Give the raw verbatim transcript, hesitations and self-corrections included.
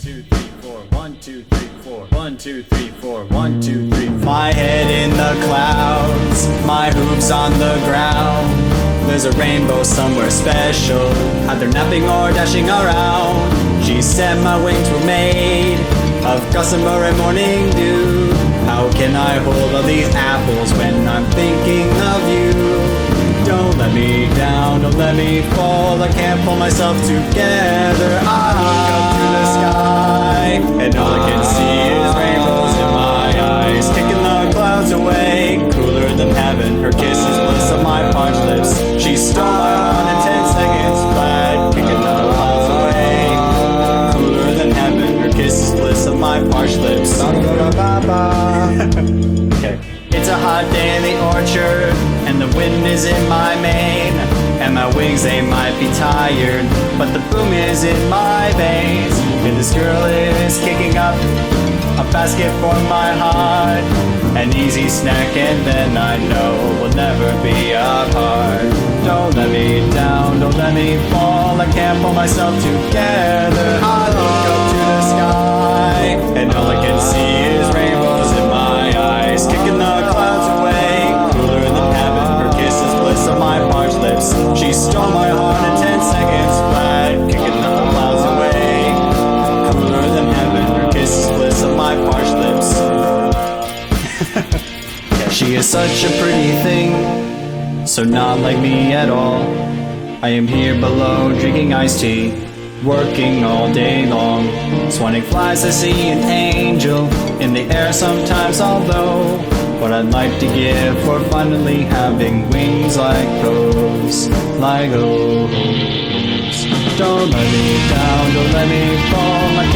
two, three, four. One, two, three, four. One, two, three, four. One, two, three, four. My head in the clouds, my hooves on the ground. There's a rainbow somewhere special, either napping or dashing around. She said my wings were made of gossamer and morning dew. How can I hold all these apples when I'm thinking of you? Don't let me down, don't let me fall, I can't pull myself together. I look up to the sky, and all I can see is rainbows in my eyes, kicking the clouds away, cooler than heaven, her kiss is bliss on my parched lips. She stole my heart in ten seconds flat, kicking the clouds away, cooler than heaven, her kiss is bliss on my parched lips. Okay. It's a hot day in the orchard, and the wind is in my mane, and my wings, they might be tired, but the boom is in my veins, and this girl is kicking up a basket for my heart, an easy snack, and then I know we'll never be apart. Don't let me down, don't let me fall, I can't pull myself together. I look up to the sky, and all I can see is rainbows in my eyes, kicking the clouds away, cooler than heaven, her kiss is bliss on my parched lips. She stole my heart in ten seconds flat, kicking the clouds away, cooler than heaven, her kiss is bliss on my parched lips. She is such a pretty thing, so not like me at all. I am here below drinking iced tea, working all day long, swanning flies to see an angel in the air sometimes, although what I'd like to give for finally having wings like those, like those. Don't let me down, don't let me fall, I